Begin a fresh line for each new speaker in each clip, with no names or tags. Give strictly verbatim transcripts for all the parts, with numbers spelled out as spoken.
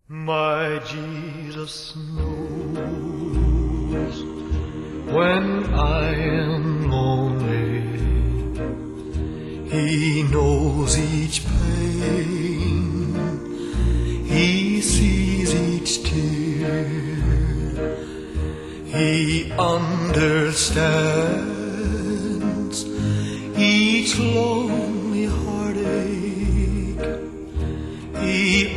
My Jesus knows when I am lonely. He knows each pain. He sees each tear. He understands each lonely heartache. He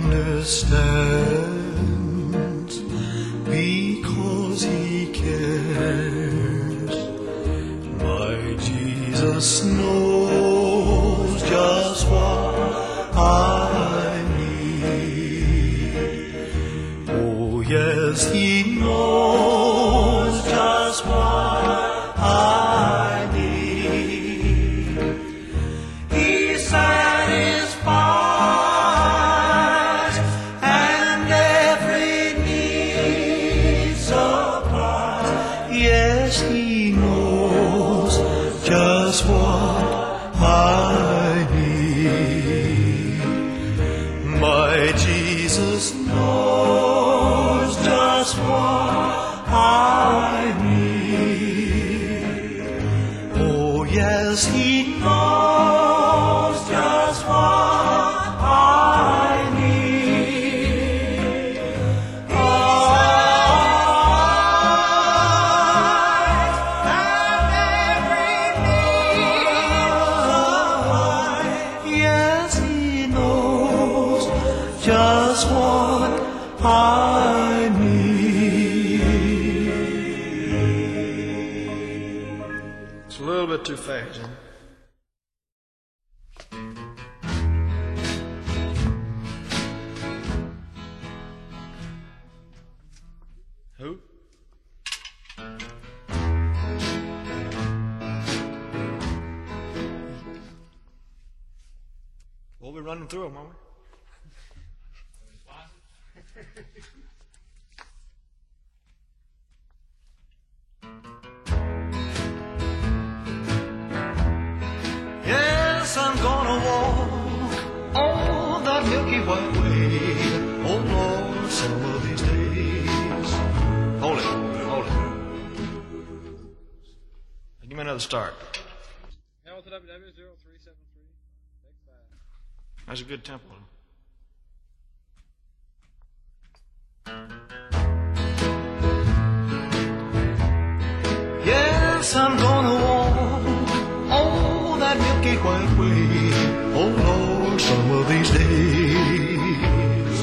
understands because He cares. My Jesus knows just what I need. Oh yes, He knows just what I need. He satisfies and every need supplies. Yes, He knows just what I need. My Jesus knows just what I need. Oh yes, He knows just what I need. Oh, and every need. Yes, He knows just what I need. It's a little bit too fast, huh? Who? We'll be running through them, won't we? Yes, I'm gonna walk on that Milky White way. Oh Lord, some of these days. Hold it, hold it. Give me another start.
Hamilton W W zero three seven three.
That's a good tempo. Yes, I'm gonna walk on that Milky White way. Oh Lord, some of these days.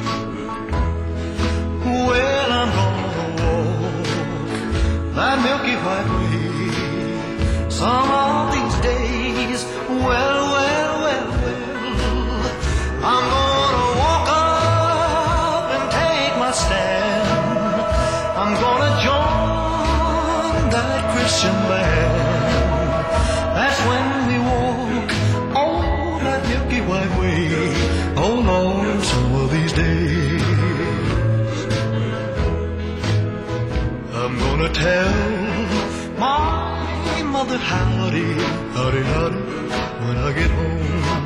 Well, I'm gonna walk that Milky White way. Some of these days. Well, well, well, well. I'm gonna walk up and take my stand. I'm gonna join that Christian band. That's when we walk on that Milky White way. Oh Lord, some of these days. I'm gonna tell my mother howdy, howdy, howdy, when I get home.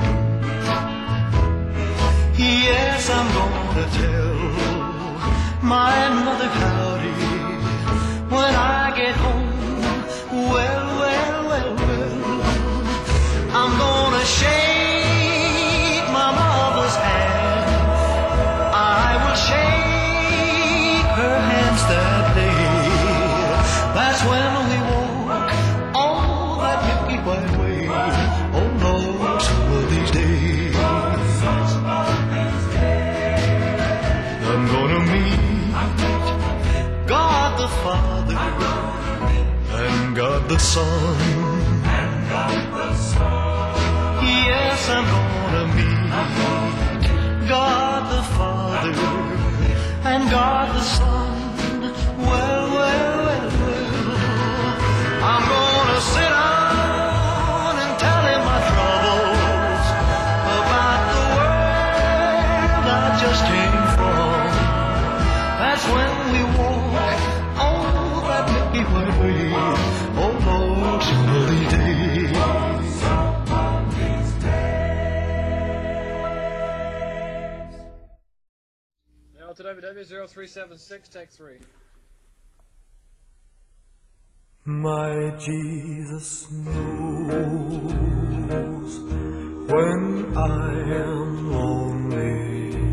Yes, I'm gonna tell my mother howdy when I get home. Well, well, well, well, I'm gonna shake my mother's hand. I will shake her hands that day. That's when we walk on that Milky White way. Oh Lord, some of these days. I'm gonna meet God the Father and God the Son. Yes, I'm gonna meet God the Father and God the Son. Well, well, well, well, I'm gonna sit down and tell Him my troubles about the world I just came from. That's when we walk on that Milky White way. Oh Lord, some of these days.
L to W W zero three seven six, take three.
My Jesus knows when I am lonely.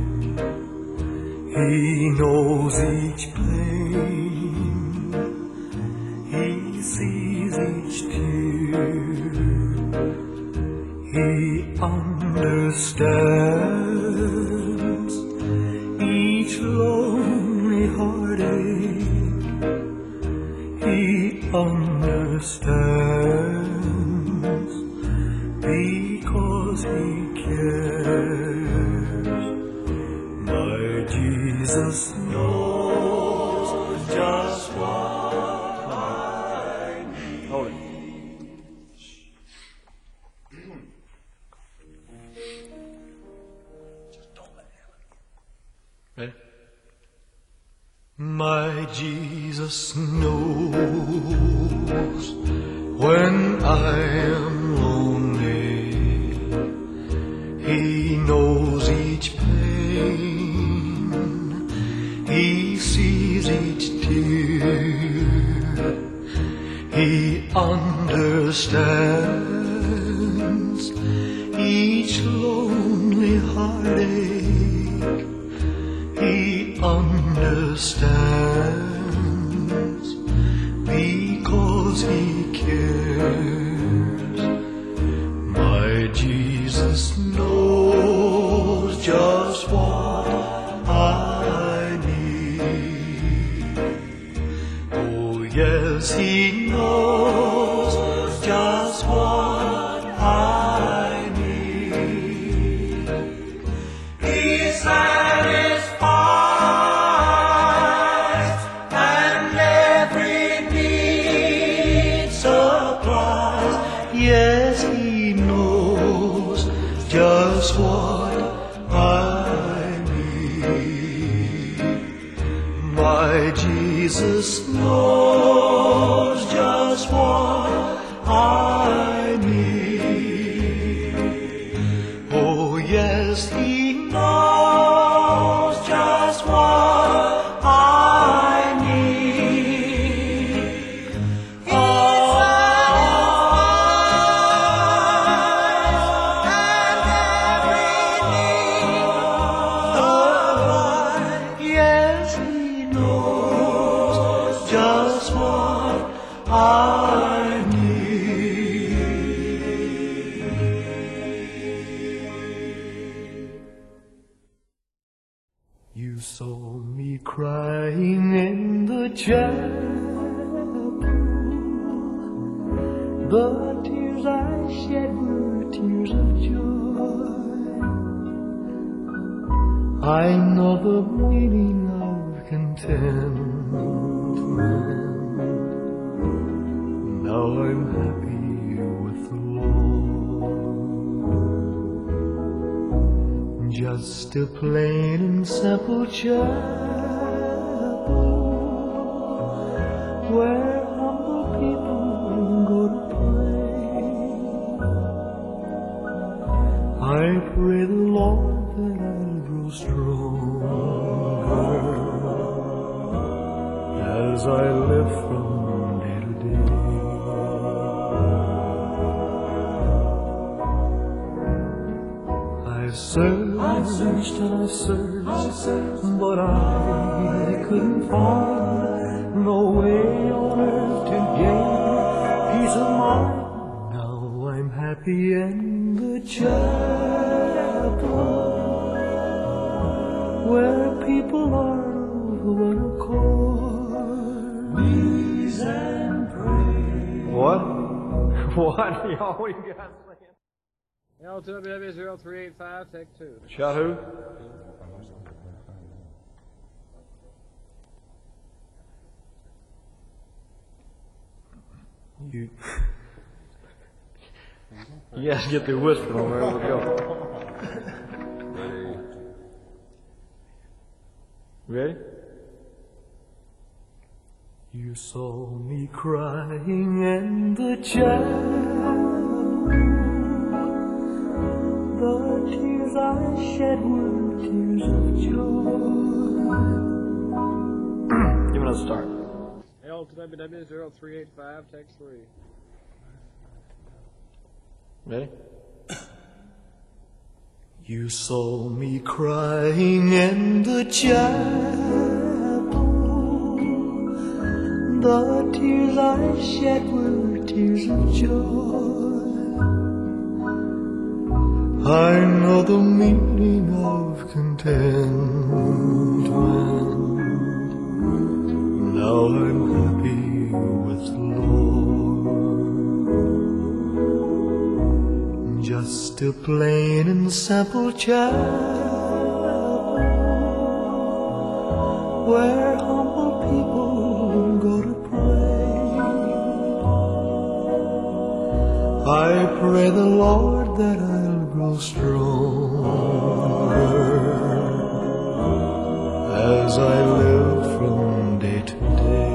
He knows each pain. He sees each tear. He understands each lonely heartache. He understands because he cares. My Jesus knows just what I need. Hold it. Just don't let it happen. Ready? My Jesus knows when I am lonely. He knows each pain. He sees each tear. He understands each lonely heartache. He understands because he cares. My Jesus knows just what I need. Oh yes, he knows just what I need. He's satisfied and every need supplies. Yes, he knows just what I need. My Jesus knows just what I need. Oh yes, he knows just what I need. He's satisfied and every need supplied. Yes, he knows just what I need. You saw me crying in the chapel. The tears I shed were tears of joy. I know the meaning of contentment. Now I'm happy with the Lord. Just a plain and simple chapel where humble people go to pray. I pray the Lord that I'll grow stronger as I live from day to day. I searched, I searched and I searched, but I couldn't find no way on earth to gain peace of mind. Now I'm happy in the chapel where people are of one accord. Knees and pray. What? What? Y'all, what you guys saying?
L to W W zero three eight five, take two.
Shot who?
You. You guys get through whispering on there. We'll go. Ready? You saw me crying in the chapel. The tears I shed were tears of joy.
let's start.
L to W W zero three eight five, take three.
Ready?
You saw me crying in the chapel. The tears I shed were tears of joy. I know the meaning of contentment. Now I'm happy with the Lord. Just a plain and simple chapel where humble people go to pray. I pray the Lord that I'll grow stronger as I live from day to day.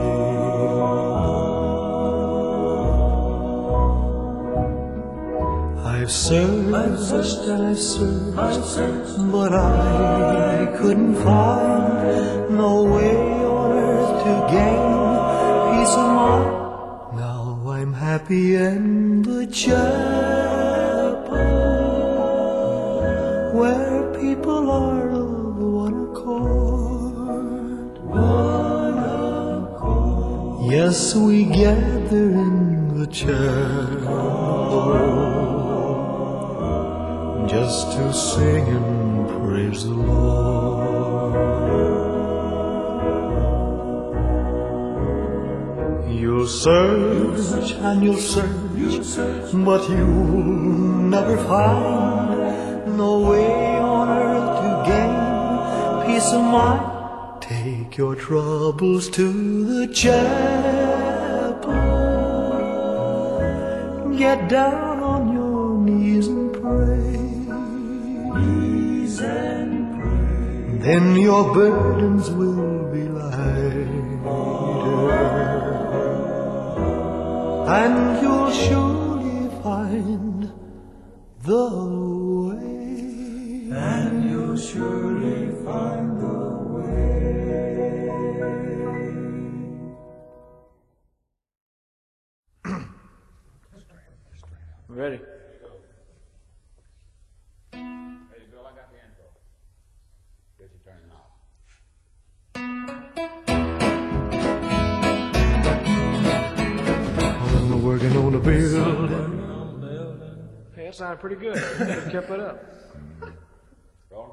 I've searched, I've searched and I've searched, I've searched, but I couldn't find no way on earth to gain peace of mind. Now I'm happy in the chapel where people are of one accord. One accord. Yes, we gather in the chapel just to sing and praise the Lord. You'll search and you'll search, but you'll never find no way on earth to gain peace of mind. Take your troubles to the chapel. Get down on your knees and pray. Knees and pray. Then your burdens will be lighter, and you'll surely find the way. And you'll surely find the way.
Ready?
Ready, Bill? I got the intro. Guess you turn it off.
When we're working on a building.
Hey, that sounded pretty good. You could've kept it up.
Roll.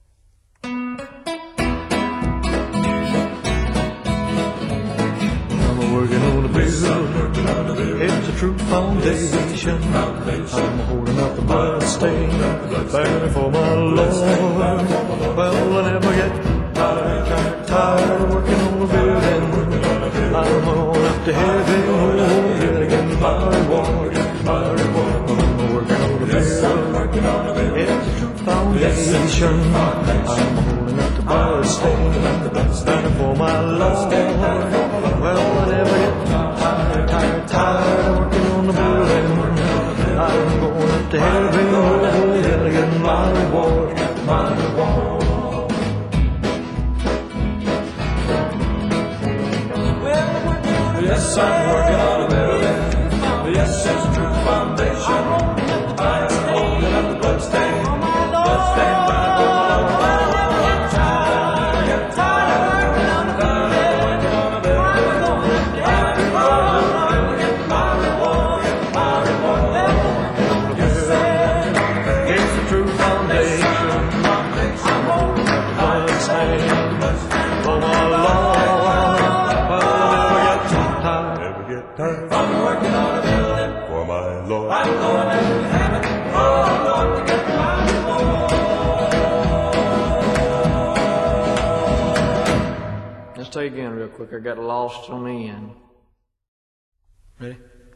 I'm working on a building. It's a true foundation. I'm holding up the blood stain, bearing for my Lord. Well, I never get tired, tired, tired of working on a building. I'm on up to heaven, getting my reward, my reward. I'm working on a building. It's a true foundation. I'm holding up the blood stain, bearing for my Lord. Well, I never get tired, tired, tired of working on the building. I'm going up to heaven, gonna get my reward, my reward. Yes, I'm working on a building. Yes, it's a true foundation. I'm holding up the bloodstain, bloodstain by the I'm working on a building for my Lord. I'm going to heaven, oh Lord, to get my reward.
Let's take it again real quick. I got lost on the end. Ready?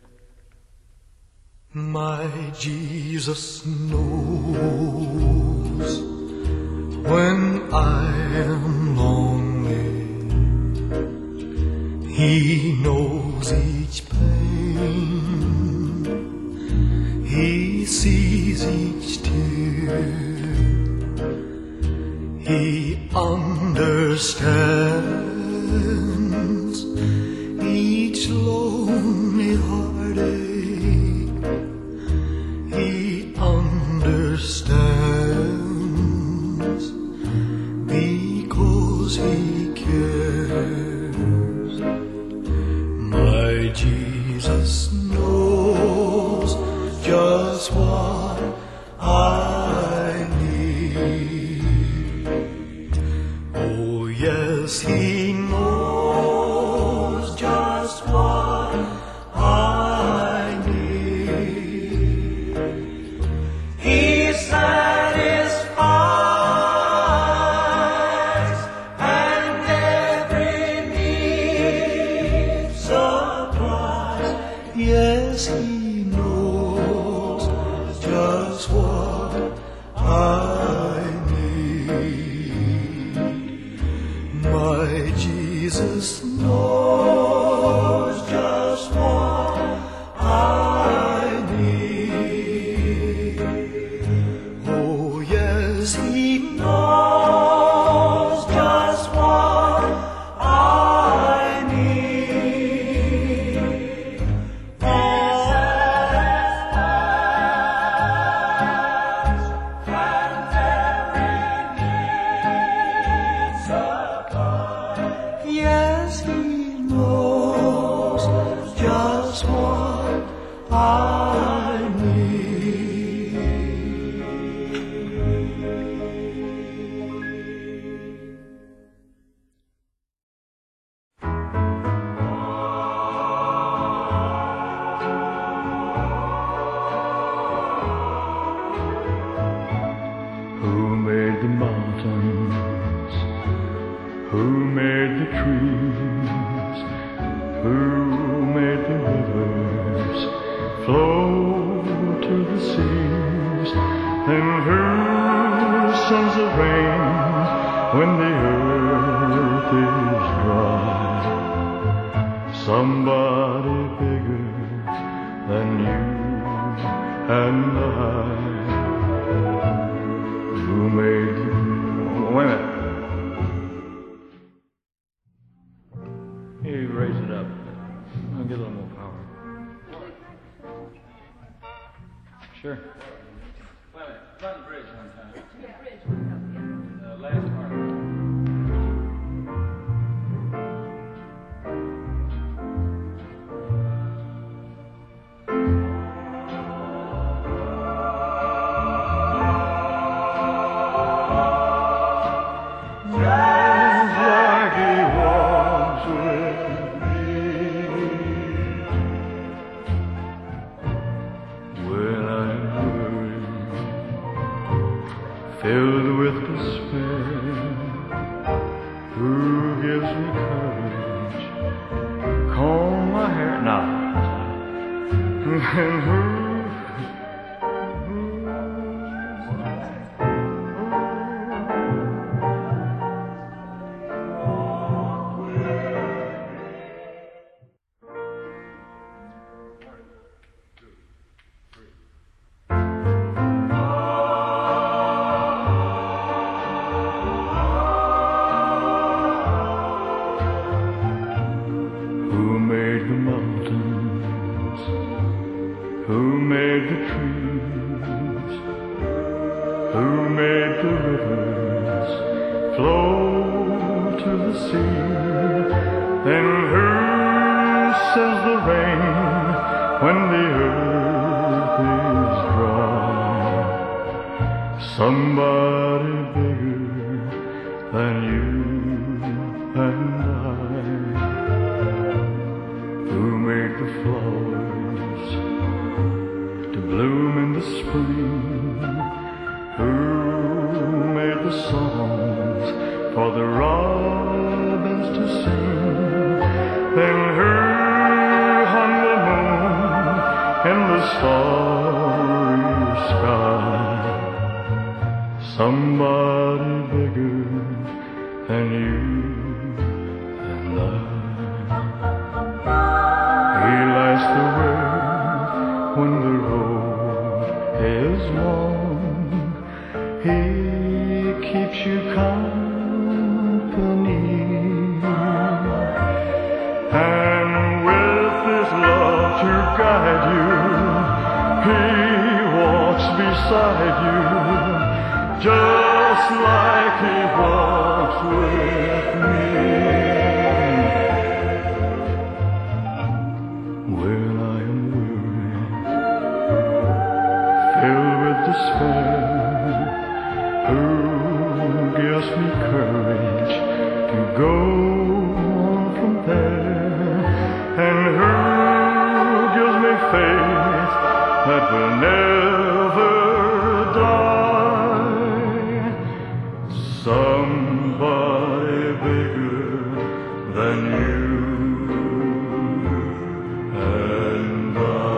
My Jesus knows when I am lonely. He knows each pain. He sees each tear. He understands each lonely heartache. He understands because He cares. My Jesus knows just what I need. Oh yes, He knows just what I need. He satisfies and every need supplies. Yes, He knows just what I need. My Jesus knows just what I need. Oh yes, He knows just what I need. Yes, He knows just what I need.
Who made the mountains? Who made the trees? Who made the rivers flow to the seas? And who sends the rain when the earth is dry? Somebody bigger than you and I. Who made the... Wait a minute. You raise it up. I'll get a little more power. Sure.
Wait a minute. Run the bridge one time. Yeah, bridge. The last part.
Like He walks with me when I'm weary, filled with despair. Who gives me courage? Comb my hair. No. And who? Who made the mountains? Who made the trees? Who made the rivers flow to the sea? And who sends the rain when the earth is dry? Somebody bigger than you and I. Who made the flowers to bloom in the spring? Who made the songs for the robins to sing? Then who hung the moon in the starry sky? Somebody bigger than you and I. He lights the way when the road is long. He keeps you company beside you, just like he walks with me. When I am weary, filled with despair, who gives me courage to go on from there, and who gives me faith that will never die. Somebody bigger than you and I.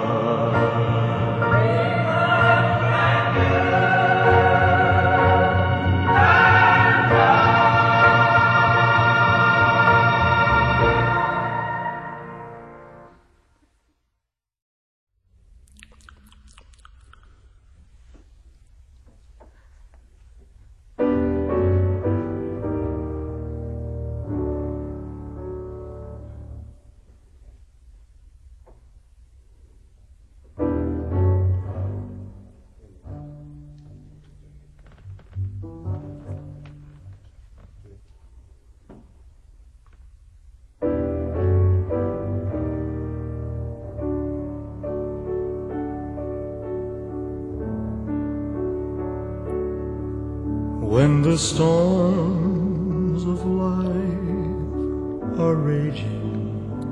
When the storms of life are raging,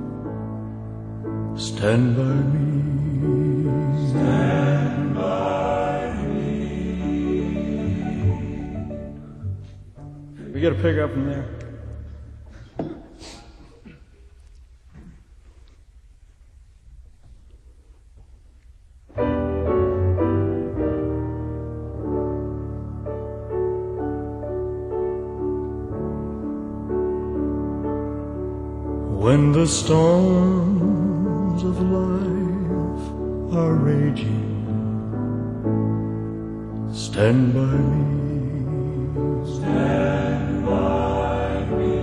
stand by me. Stand by me. We gotta pick up from there. When the storms of life are raging, stand by me. Stand by me.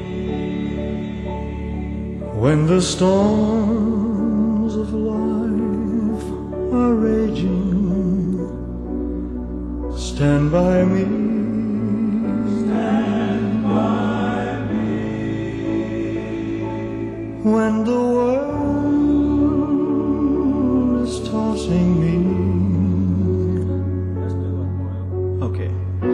When the storms of life are raging, stand by me. Stand by me. When the world is tossing me. Okay.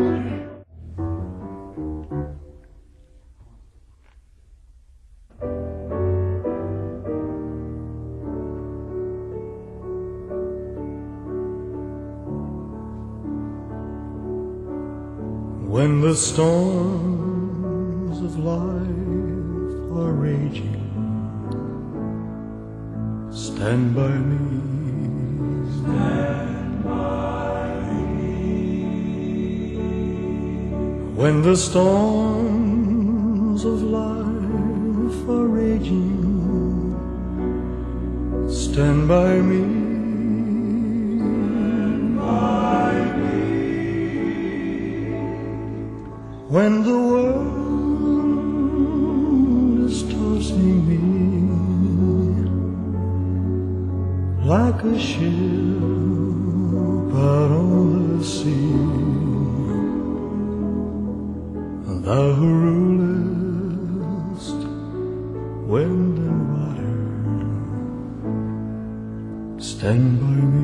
When the storms of life are raging, stand by me. Stand by me. When the storms of life are raging, stand by me. Stand by me. When the world is tossing me like a ship out on the sea, thou who rulest wind and water, stand by me.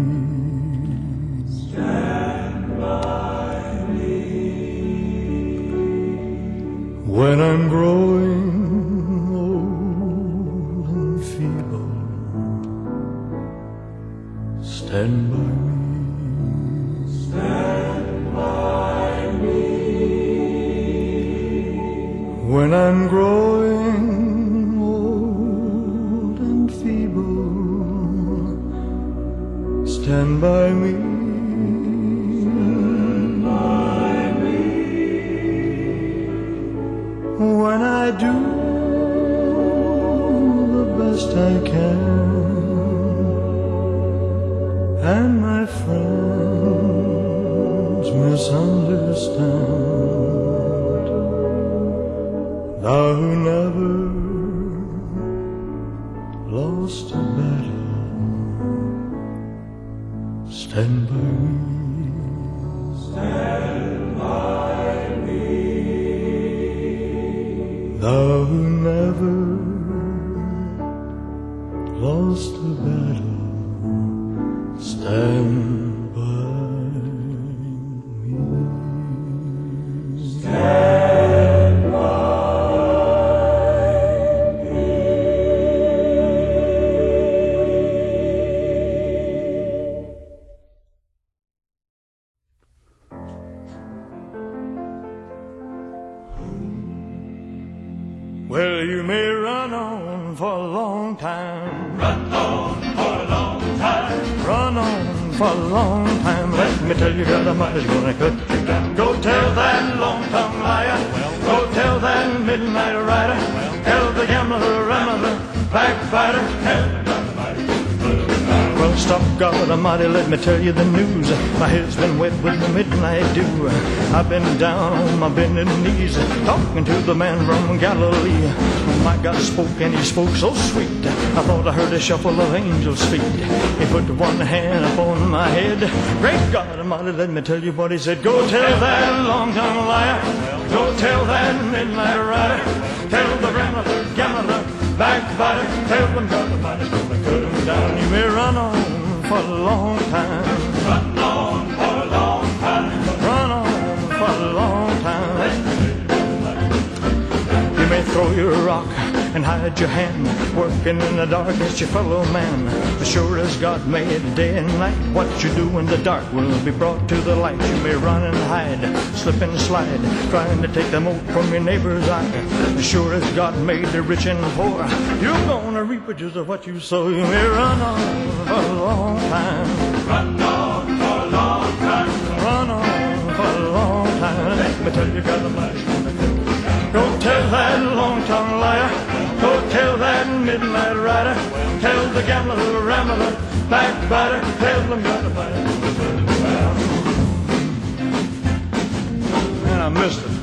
Stand by me. When I'm growing old and feeble, stand by me. Stand by me. When I'm growing old and feeble, stand by me. Stand by me. When I do the best I can, and my friends misunderstand, thou who never lost a battle, stand by me.
Thou who never lost a battle, stand by me. Stand by me. Well, you may run on for a long time. Run on for a long time. Run on for a long time. Let me tell you, God Almighty's gonna cut you down. Go tell that long-tongued liar. Go tell that midnight rider. Tell the gambler, rambler, backbiter. Tell the God Almighty. Well, stop, God Almighty, let me tell you the news. My head's been wet with the midnight dew. I've been down on my bending knees, talking to the man from Galilee. My God spoke and he spoke so sweet, I thought I heard a shuffle of angels' feet. He put one hand upon my head. Great God Almighty, let me tell you what he said. Go tell that long-tongued liar. Go tell that midnight rider. Tell the rambler, gambler, backbiter. Tell them God Almighty's gonna cut him down. You may run on for a long time. Run on for a long time. Run on for a long time. You may throw your rock and hide your hand, working in the dark against your fellow man. As sure as God made day and night, what you do in the dark will be brought to the light. You may run and hide, slip and slide, trying to take the mote from your neighbor's eye. As sure as God made the rich and poor, you're gonna reap just of what you sow. You may run on for a long time. Run on for a long time. Run on for a long time. Let me tell you, God Almighty's gonna cut you down. Go tell that long-tongued liar. Go tell that midnight rider. Tell the gambler, the rambler, backbiter. Tell them God Almighty. Man, I missed it.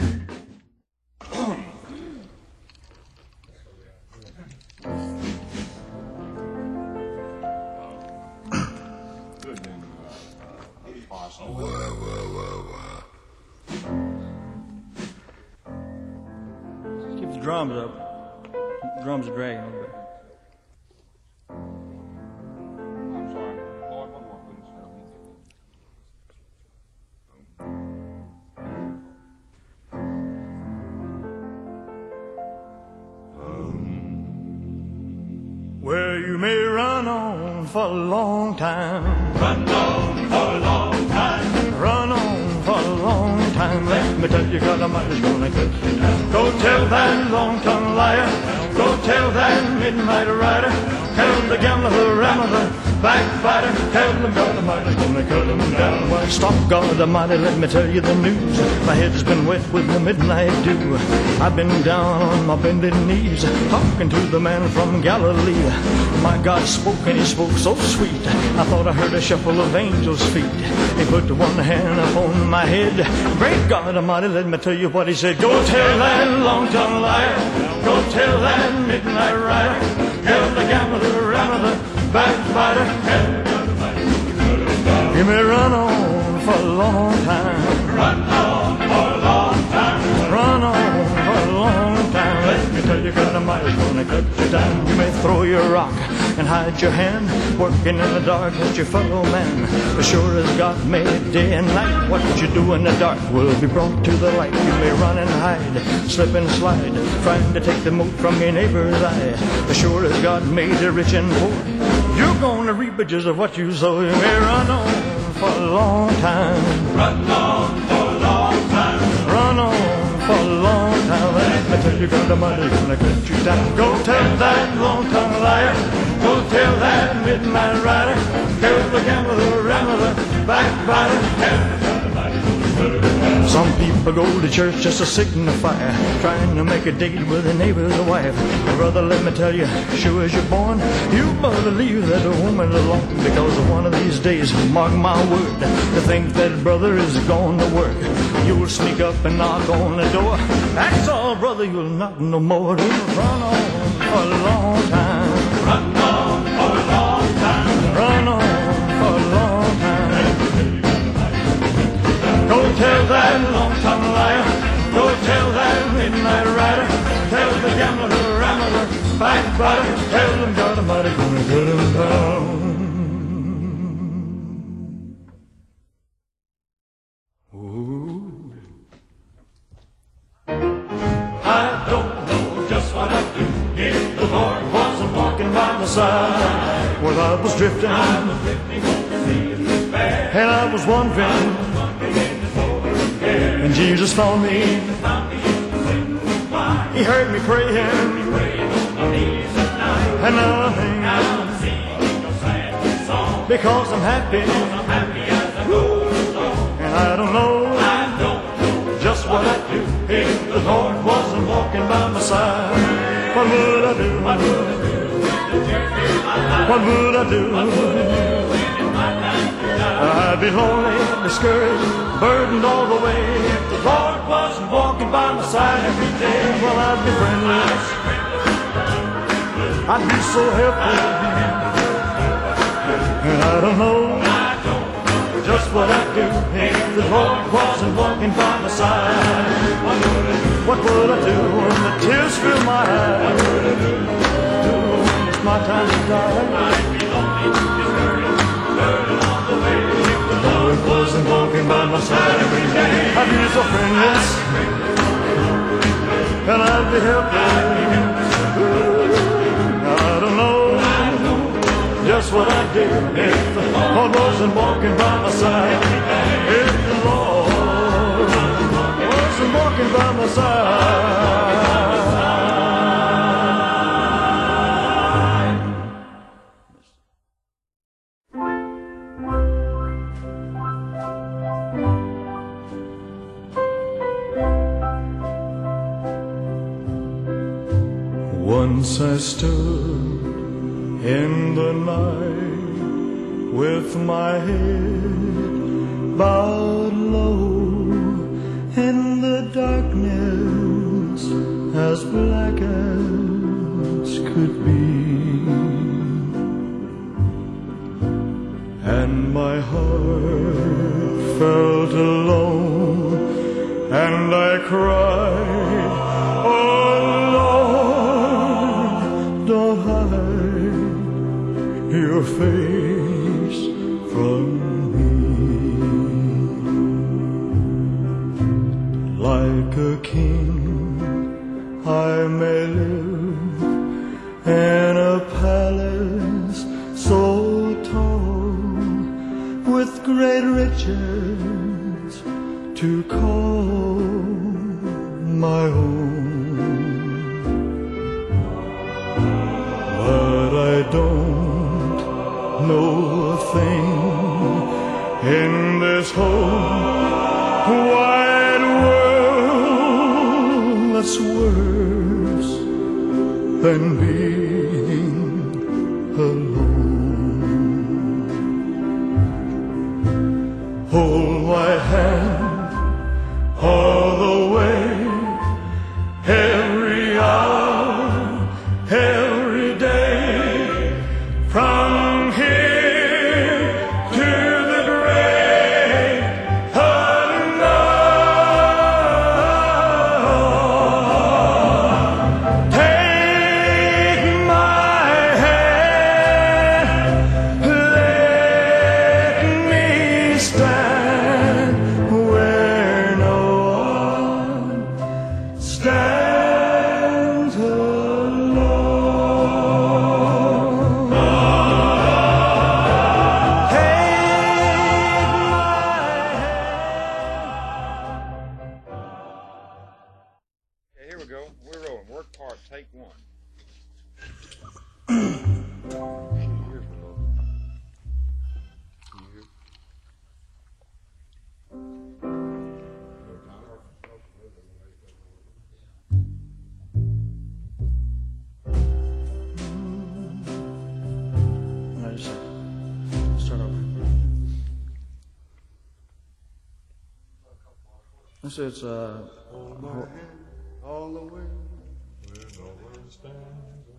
Keep the drums up. The drums are dragging a little bit.
I'm sorry. Lord, one more, please.
Well, you may run on for a long time. Run on for a long time. Run on for a long time. Let me tell you, God Almighty's gonna cut you down. Go tell that long-tongued liar. Go tell that midnight rider. Tell the gambler, the rambler, backbiter. Tell them God Almighty's gonna cut them down. Well, stop, God Almighty, let me tell you the news. My head's been wet with the midnight dew. I've been down on my bended knees, talking to the man from Galilee. My God spoke and he spoke so sweet, I thought I heard a shuffle of angels' feet. He put one hand upon my head. Great God Almighty, let me tell you what he said. Go tell that long-tongued liar. Go tell that midnight rider. Tell the gambler, the rambler, backbiter. You may run on for a long time. Run on for a long time. Run on for a long time. Let me tell you, God Almighty's gonna cut you down. You may throw your rock and hide your hand, working in the dark with your fellow man. As sure as God made day and night, what you do in the dark will be brought to the light. You may run and hide, slip and slide, trying to take the mote from your neighbor's eye. As sure as God made the rich and poor, you're gonna reap just of what you sow. You may run on for a long time. Run on for a long time. Run on for a long time. Let me tell you, God Almighty's gonna cut you down. Go tell that long-tongued liar. Go tell that midnight rider. Tell the gambler, the rambler, backbiter. Tell God Almighty's gonna cut him down. Some people go to church just to signify, trying to make a date with a neighbor's wife. Brother, let me tell you, sure as you're born, you better leave that woman alone, because one of these days, mark my word, to think that brother is going to work, you'll sneak up and knock on the door. That's all, brother, you'll knock no more. You'll run on for a long time. Run on for a long time. Run on for a long time. Go tell that long-tongued liar. Go tell that midnight rider.
But tell them God Almighty gonna cut them down. Ooh. I don't know just what I'd do if the Lord wasn't walking by my side. Well, I was drifting, and I was wondering, and Jesus found me. He heard me praying, and now I'm hanging because I'm happy, and I don't know just what I'd do if the Lord wasn't walking by my side. What would I do? What would I do? I'd be lonely, discouraged, burdened all the way if the Lord wasn't walking by my side every day. Well, I'd be friendless, I'd be so helpless, and I don't know just what I'd do if the Lord wasn't walking by my side. What would I do when the tears fill my eyes? It's my time to die. If the Lord wasn't walking by my side every day, I'd be so friendless, and I'd be helpless. I don't know just what I'd do if the Lord wasn't walking by my side. If the Lord wasn't walking by my side. Once I stood in the night with my head bowed low in the darkness as black as could be, and my heart felt alone, and I cried, oh Lord, don't hide your face from me. Like a king I may live in a palace so tall, with great riches to call my own, but I don't know a thing in this whole wide world that's worse than being alone. Hold my hand all the way, every hour, every day, from here to the great unknown. Take my hand, let me stand where no one stands alone.
Okay, here we go. We're rolling. Work part, take one.
I just start over. This is uh.
All the way where no one stands.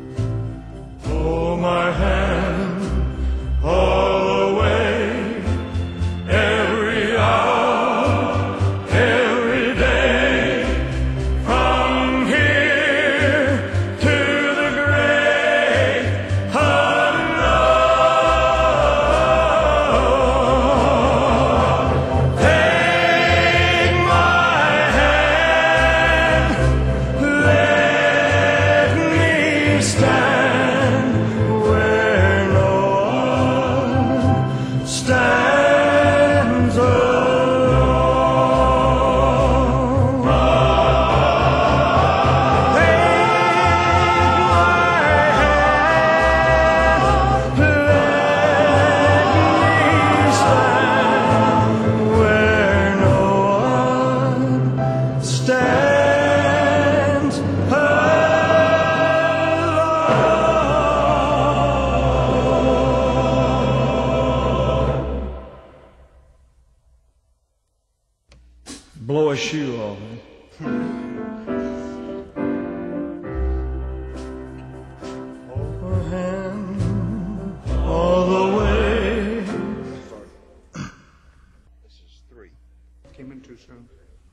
Hold my hand all the way, shoe off. Hold my hand all the way.
This is three.
Came in too soon.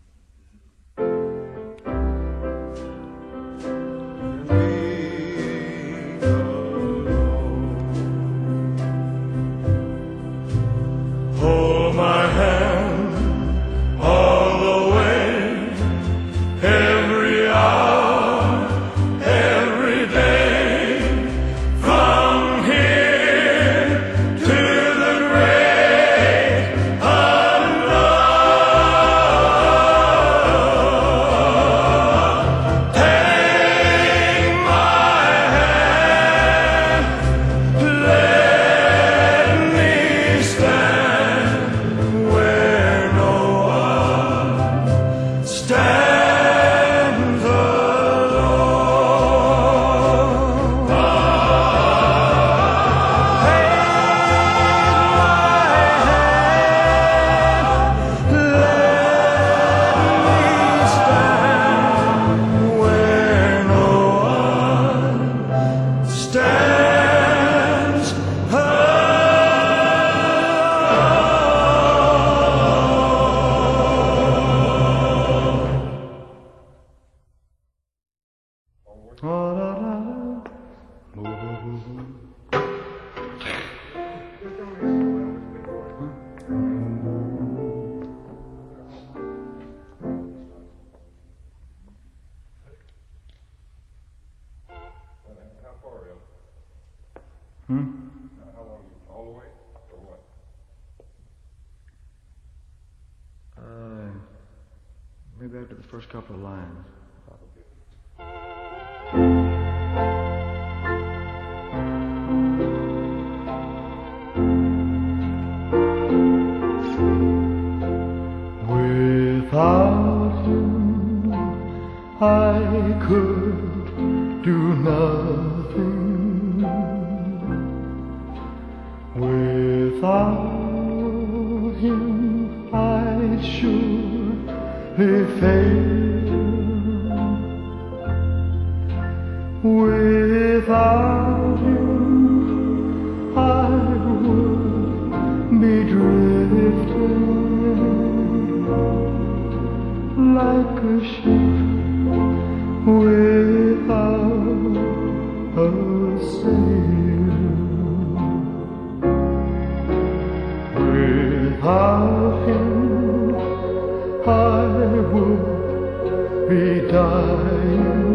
Hold my hand all the way, every hour, every day, from here to the great unknown. Take my hand, let me stand where no one stands alone. Take my hand, let me stand where no one stands
How far, Bill?
Hmm?
How long? All the way? Or what?
Uh, maybe after the first couple of lines. Without you, I could do nothing. Without him, I'd surely fail. Without you, I would be drifting like a ship without a sail. Without him, I would be dying.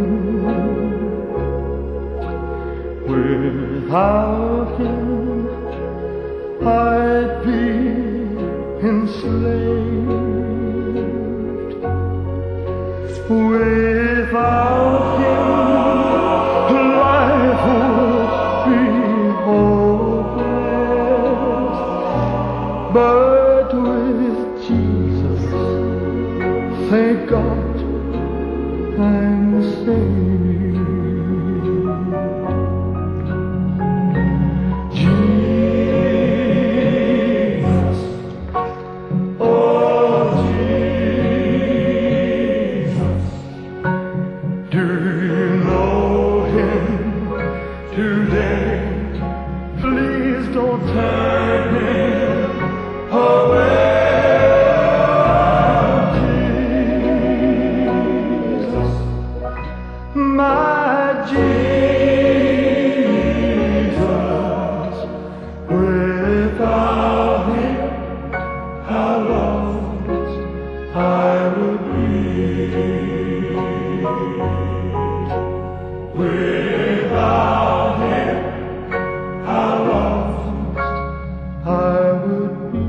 Without him, I'd be enslaved. Without him, life would be hopeless. But with Jesus, thank God, I'm saved. Jesus, oh Jesus, do you know him today? Please don't turn him away. Jesus, my Jesus, without him, how lost I would be. Without him, how lost I would be.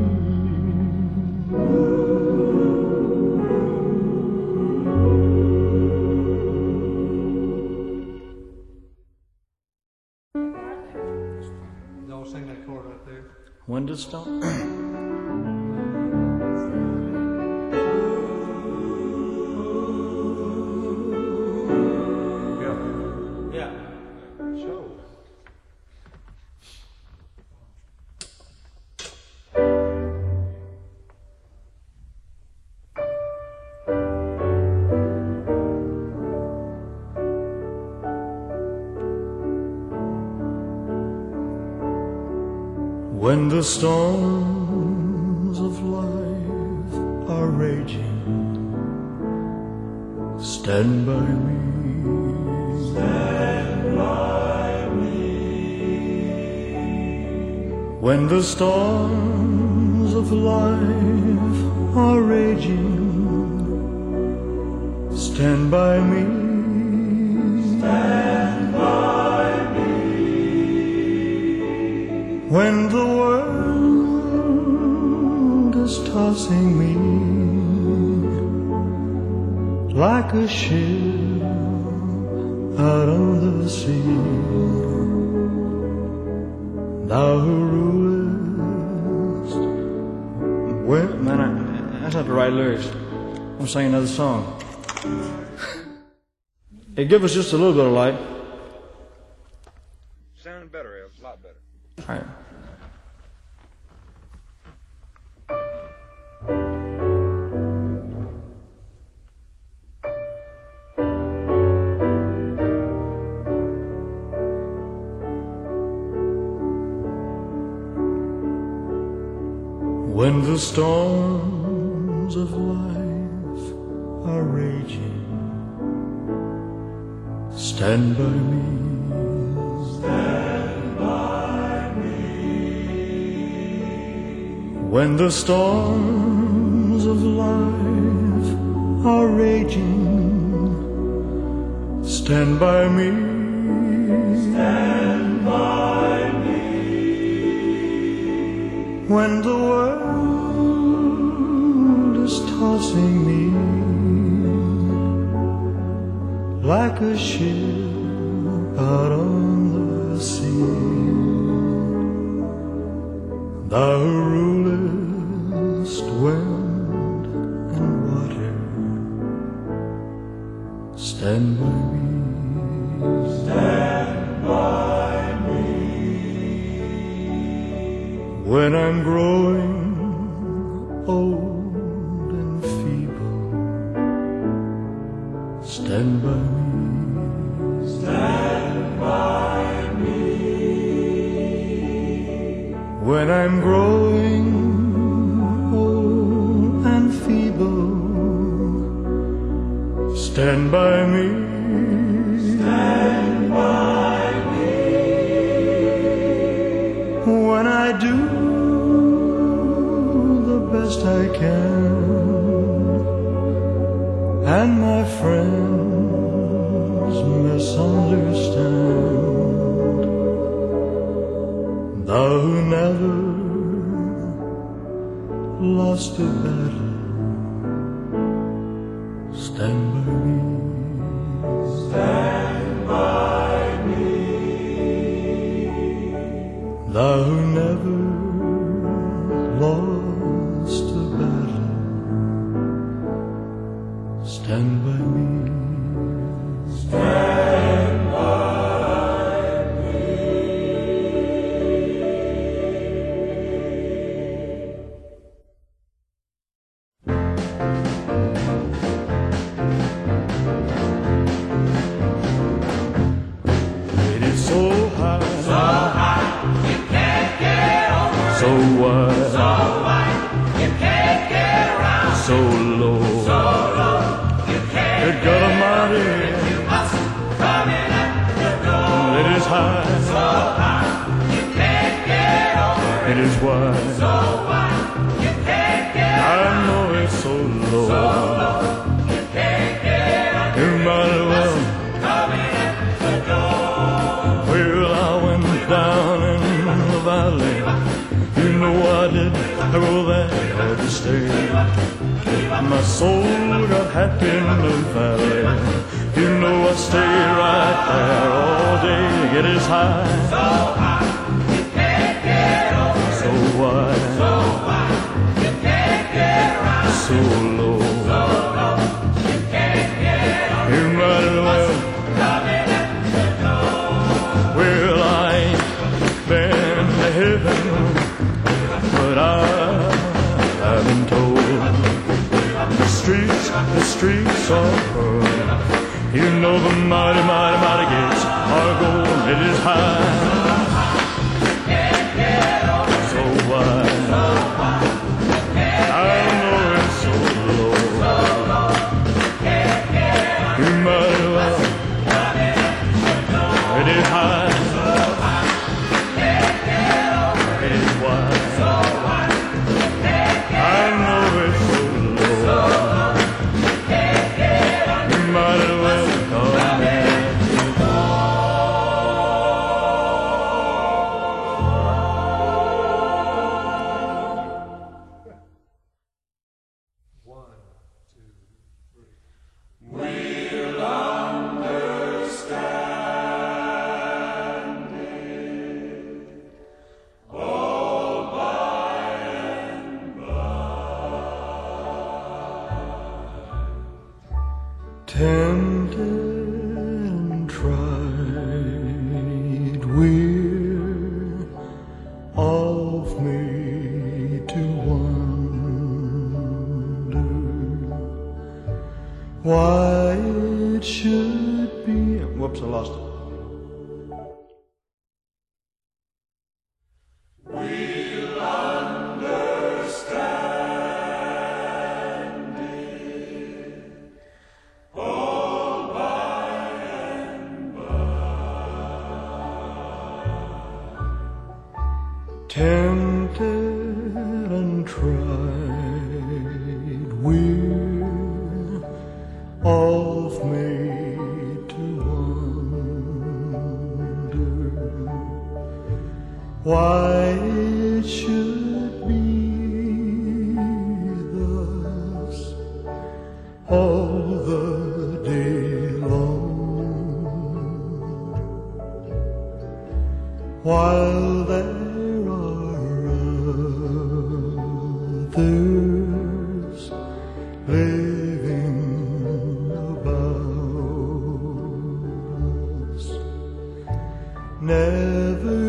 Y'all sing that chord right there.
Windows stone?
Yeah.
Show.
Thank When the storms of life are raging, stand by me. Stand by me. When the storms of life are raging, stand by me. Stand by me. When the world is tossing me like a ship out on the sea, thou who rulest. Where, man, I, that's not the right lyrics. I'm singing another song. Hey, give us just a little bit of light.
Sounded better, Ed. A lot better.
All right. When the storms of life are raging, stand by me. Stand by me. When the storms of life are raging, stand by me. Stand by me. When the world is tossing me like a ship out on the sea, thou who rulest wind and water, stand by me. Stand by me. When I'm growing old and feeble, stand by me. Stand by me. When I'm growing old and feeble, stand by me. Stand by me. When I do the best I can, and my friends misunderstand, thou who never lost a battle, stand by me. Stand by me. Thou who never lost a battle, stand by me. Stand by me. It is so high, so high, you can't get over. So wide, so wide, you can't get around. So low, so low, you can't. Good God Almighty, you must come in at the door. It is high, so high, you can't get over. It is wide, so wide, you can't get around. I know it's so low, so low, you can't get over. You might as well come in at the door. Well, I went down in the valley. You know I did. I go there to stay. My soul got happy in the valley. You know I stay right there all day. It is high, so high, you can't get over. So wide, so wide, you can't get around. So low, so low, you can't get over. You might as well come in at the door. Well, I ain't been to heaven, but I have been told the streets, the streets are pearl. You know the mighty, mighty, mighty gates are gold. It is high, so
tempted and tried, we're of me to wonder why it should be. Whoops, I lost it. Tempted and tried, we're of made to wonder why it should be thus all the day long, while there others living about us, never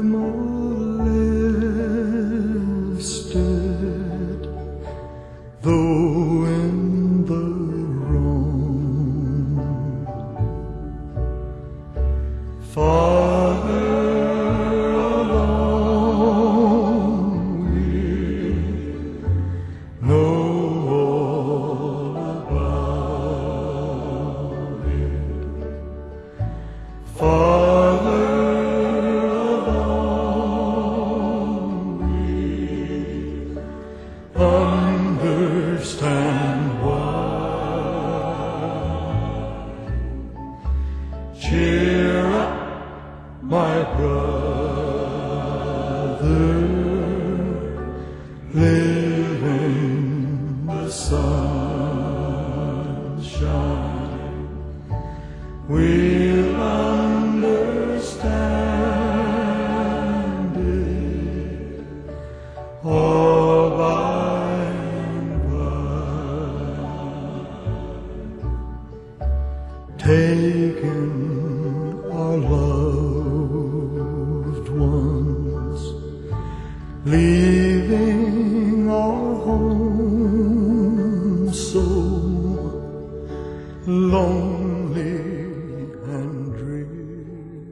molested, though in the wrong. Farther understand why. Cheer up, my brother, live in the sunshine. We'll understand it all by and by. Taken our loved ones, leaving our home so lonely and drear.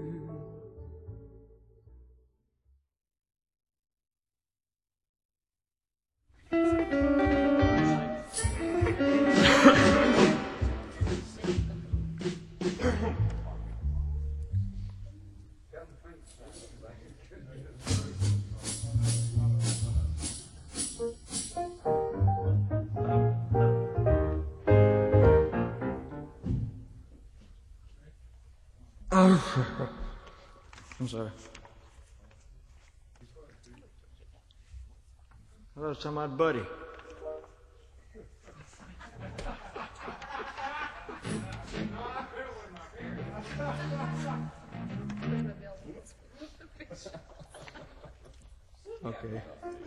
I'm sorry. I was talking about Buddy. Okay.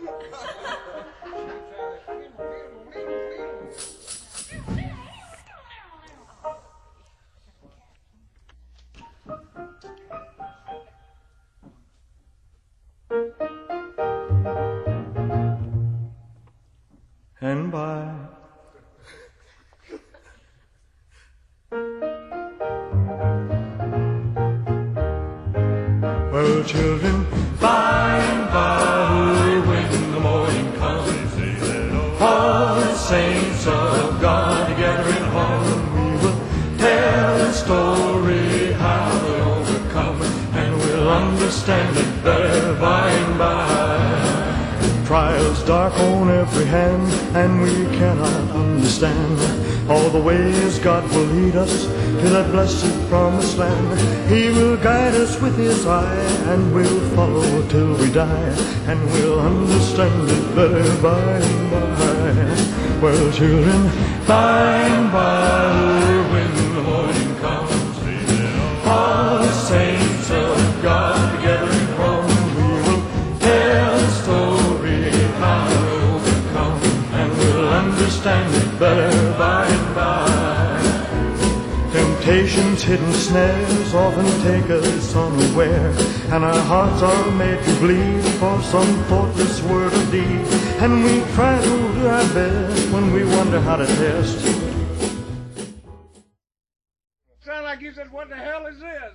And by well, children, by and by, when the morning comes, all the saints of God together in home, we will tell the story how they overcome, and we'll understand it better by and by. Trials dark on every hand, and we cannot understand all the ways God will lead us to that blessed promised land. He will guide us with his eye, and we'll follow till we die, and we'll understand it better by and by. Well, children, by and by, when the morning comes, all the saints of God together in Rome, we will tell the story how to overcome, and we'll understand it better by and by.
Temptation's hidden snares often take us unaware, and our hearts are made to bleed for some thoughtless word or deed. And we try to do our best when we wonder how to test.
Sound like you said, what the hell is this?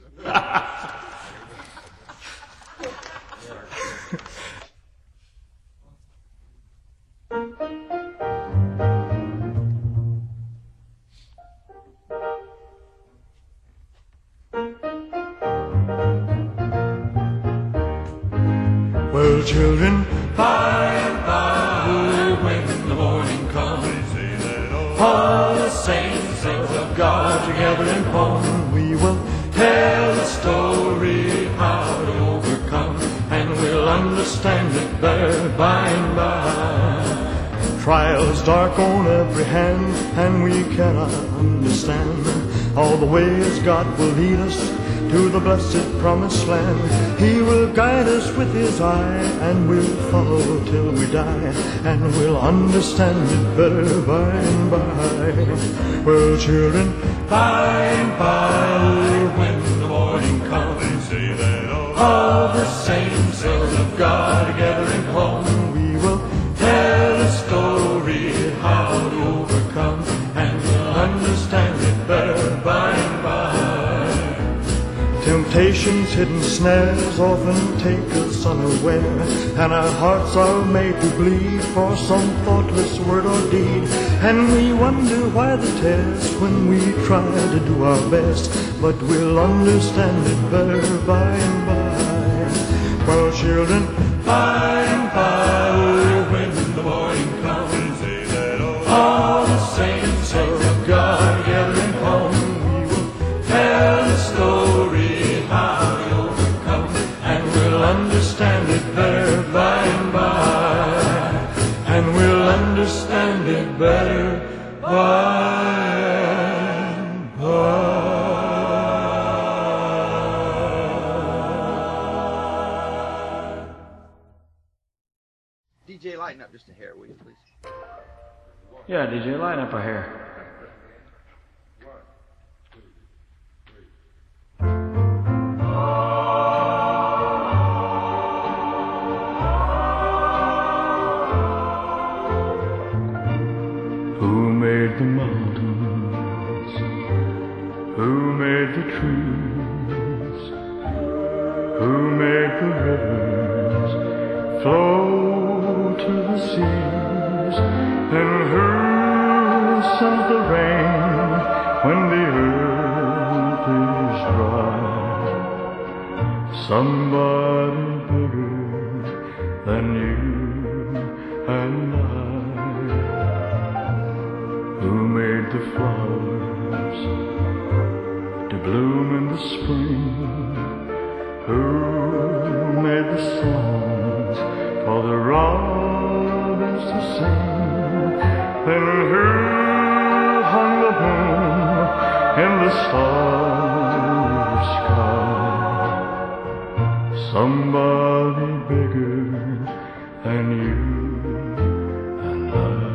Well, children, by and by, when the morning comes, all the saints of God together in home, we will tell the story how to overcome, and we'll understand it better by and by. Trials dark on every hand, and we cannot understand all the ways God will lead us to the blessed promised land. He will guide us with his eye, and we'll follow till we die, and we'll understand it better by and by. Well, children, by and by, when the morning comes, all the saints of God together in home, we will tell the story how to overcome, and we'll understand it better by and by. Temptation's hidden snares often take us unaware, and our hearts are made to bleed for some thoughtless word or deed. And we wonder why the test when we try to do our best, but we'll understand it better by and by. Well, children, by and by, when the morning comes, all the saints of God together in home, we will tell the story how to overcome, and we'll understand it better by and by, and we'll understand it better by and by.
D J, lighten up just a hair, will you, please?
Yeah, D J, lighten up a hair.
Who made the mountains? Who made the trees? Who made the rivers flow to the seas? And who sends the rain when the earth is dry? Somebody bigger than you and I. Who made the flowers to bloom in the spring? Who made the songs for the robins to sing? Then who hung the moon in the starry sky? Somebody bigger than you and I.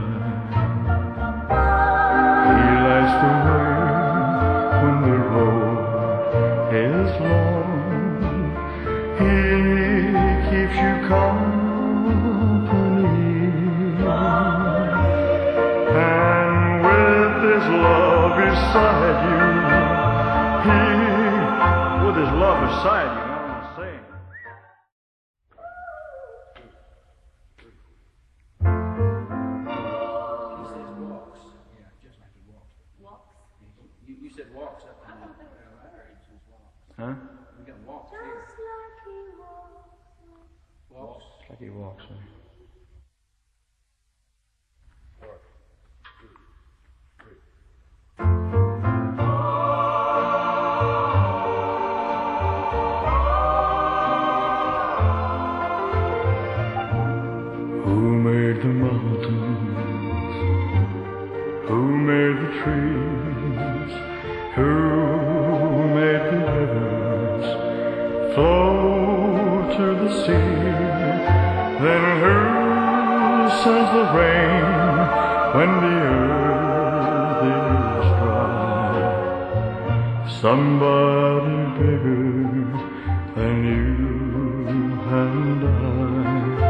When the road is long, he keeps you company, and with his love beside you, he, with his love beside you, I want to say.
You, you said walks up and down.
Huh?
We got walks here. Walks.
Like he walks, man.
Who made the mountains? Who made the trees? Who made the rivers flow to the sea? Then who sends the rain when the earth is dry? somebody bigger than you and I,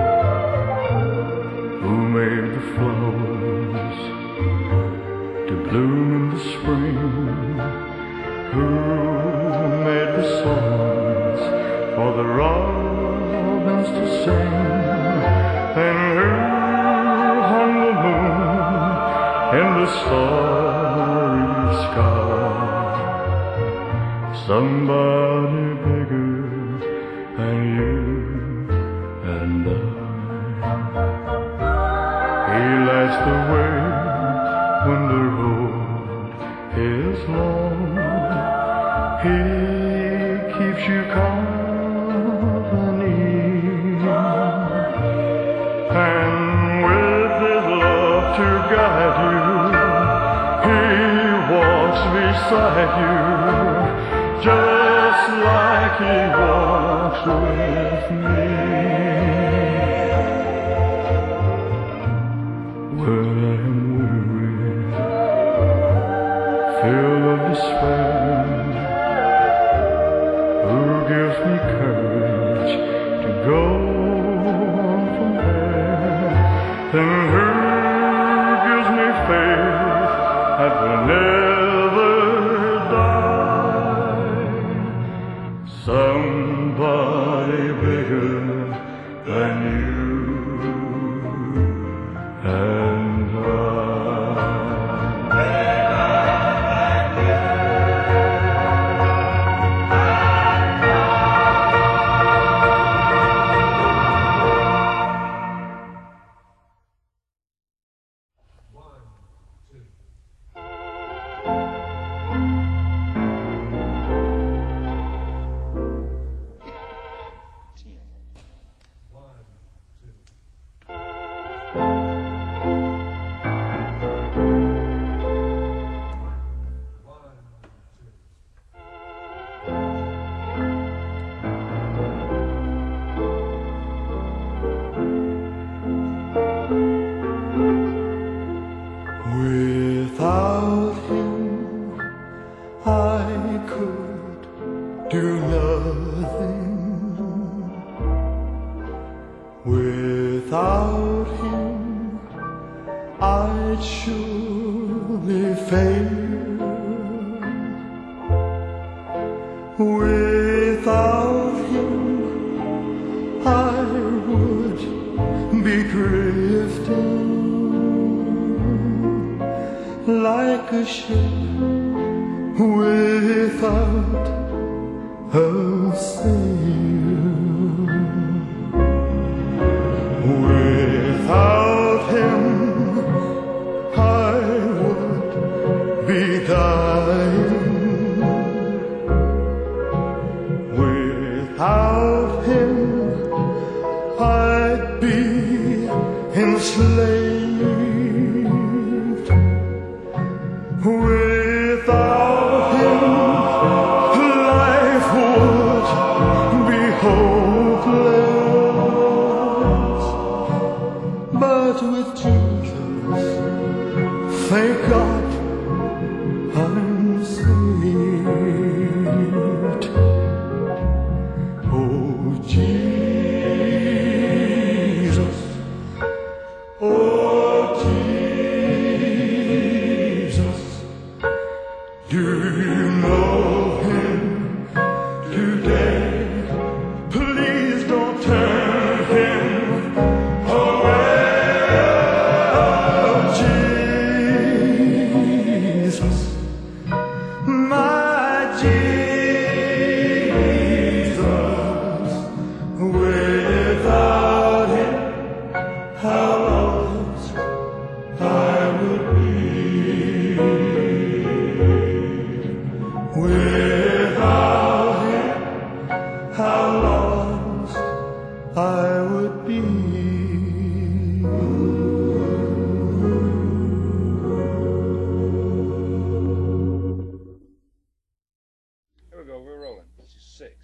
who made the flowers to bloom in the spring, who made the songs for the robins to sing, and who hung the moon in the starry sky. Somebody bigger than you and I. He lights the way when the road is long. He keeps you company, and with his love to guide you, he walks beside you, just like he walks with me. When I'm weary, filled of despair, who gives me courage to go on from there, and who gives me faith that will never die. Somebody bigger than you and I. Without him, I could do nothing. Without him, I'd surely fail. Without him, I would be drifting like a ship without a sail. Without him, I would be dying. Without him, I'd be enslaved. Without him, life would be hopeless. But with Jesus, thank God, I'm saved. Oh, Jesus, oh, Jesus. Do you know him today? Please don't turn him away. Oh, Jesus, my Jesus. Without him, how lost I would be. Without him, how lost I would be.
Here we go, we're rolling. This is six.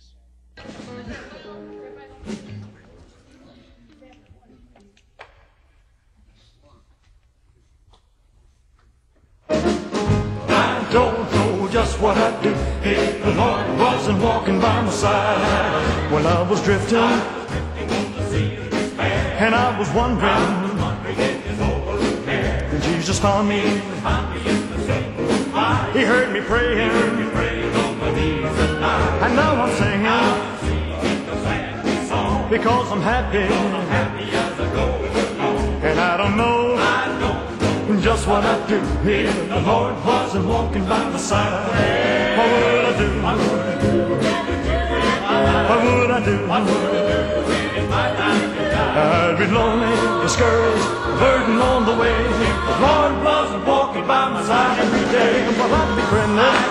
I don't know just just what I'd do if the Lord wasn't walking by my side. When I was drifting and I was wondering, and Jesus found me. He heard me praying, and now I'm singing because I'm happy, and I don't know just what I'd do if the Lord wasn't walking by my side. What would I do? What would I do? I'd be lonely, discouraged, burdened on the way. The Lord wasn't walking by my side every day. Well, I'd be friendless,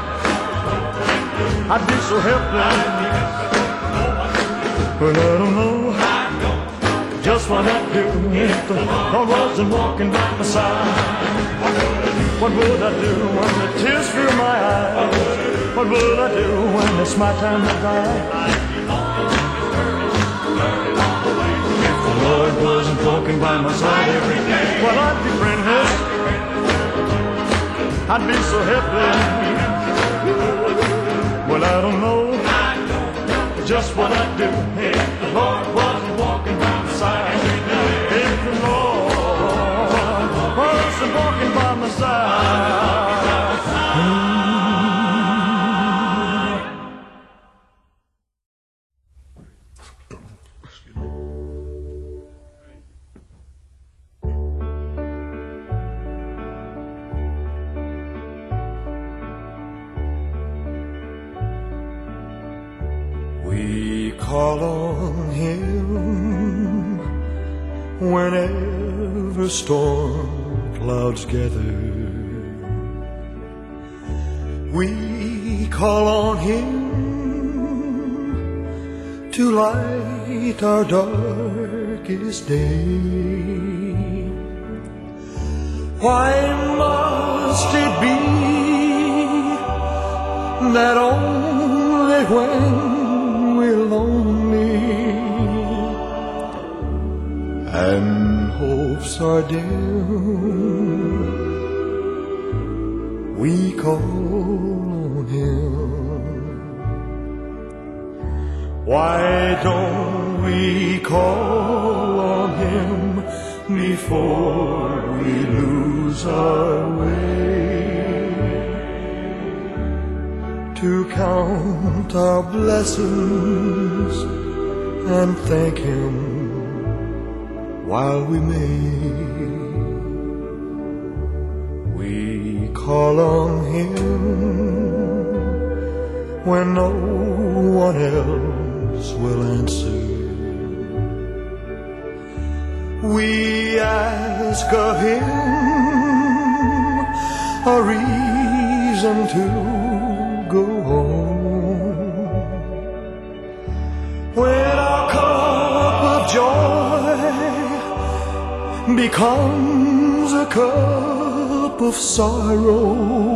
I'd be so helpless, but I don't know just what I'd do if the Lord wasn't walking by my side. What would I do when the tears fill my eyes? What would I do when it's my time to die? If the Lord wasn't walking by my side every day, well, I'd be friendless, I'd be so helpless. Well, I don't know just what I'd do if the Lord wasn't walking by my side. If the Lord wasn't walking by my side. We call on Him whenever storm clouds gather. We call on Him to light our darkest day. Why must it be that only when we're lonely and hopes are dim, we call on Him? Why don't we call on Him before we lose our way? To count our blessings and thank Him while we may. We call on Him when no one else will answer. We ask of Him a reason to go home. When our cup of joy becomes a cup of sorrow,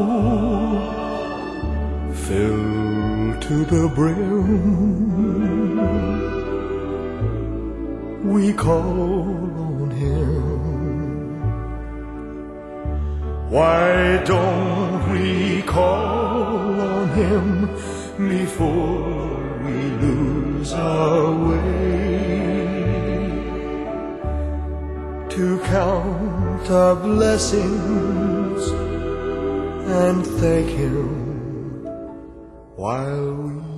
filled to the brim, we call on Him. Why don't we call on Him before we lose our way? To count our blessings and thank Him while we